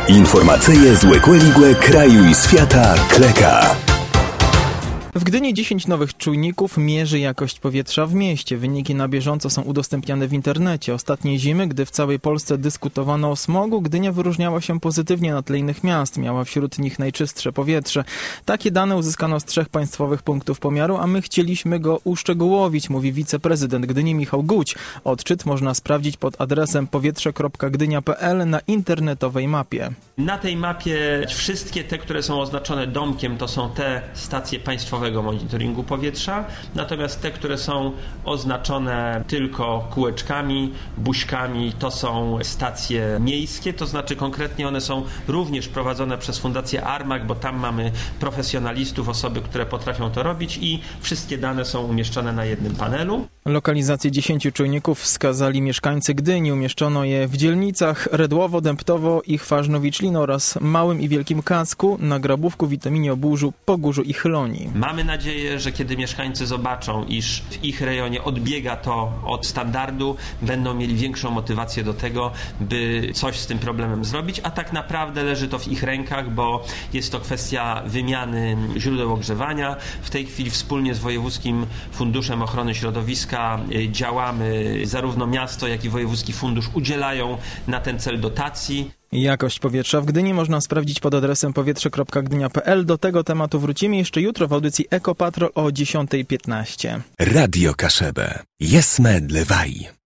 Informacyje z Łekłe kraju i świata Kleka. W Gdyni 10 nowych czujników mierzy jakość powietrza w mieście. Wyniki na bieżąco są udostępniane w internecie. Ostatniej zimy, gdy w całej Polsce dyskutowano o smogu, Gdynia wyróżniała się pozytywnie na tle innych miast. Miała wśród nich najczystsze powietrze. Takie dane uzyskano z 3 państwowych punktów pomiaru, a my chcieliśmy go uszczegółowić, mówi wiceprezydent Gdyni Michał Guć. Odczyt można sprawdzić pod adresem powietrze.gdynia.pl na internetowej mapie. Na tej mapie wszystkie te, które są oznaczone domkiem, to są te stacje państwowe monitoringu powietrza, natomiast te, które są oznaczone tylko kółeczkami, buźkami, to są stacje miejskie, to znaczy konkretnie one są również prowadzone przez Fundację Armag, bo tam mamy profesjonalistów, osoby, które potrafią to robić i wszystkie dane są umieszczone na jednym panelu. Lokalizację 10 czujników wskazali mieszkańcy Gdyni. Umieszczono je w dzielnicach Redłowo, Dębtowo i Chwarznowicz-Lin oraz Małym i Wielkim Kacku, na Grabówku, Witaminie, Oburzu, Pogórzu i Chylonii. Mamy nadzieję, że kiedy mieszkańcy zobaczą, iż w ich rejonie odbiega to od standardu, będą mieli większą motywację do tego, by coś z tym problemem zrobić, a tak naprawdę leży to w ich rękach, bo jest to kwestia wymiany źródeł ogrzewania. W tej chwili wspólnie z Wojewódzkim Funduszem Ochrony Środowiska działamy, zarówno miasto, jak i Wojewódzki Fundusz udzielają na ten cel dotacji. Jakość powietrza w Gdyni można sprawdzić pod adresem powietrze.gdynia.pl. Do tego tematu wrócimy jeszcze jutro w audycji Ekopatrol o 10:15. Radio Kaszebę. Jesme dlewaj.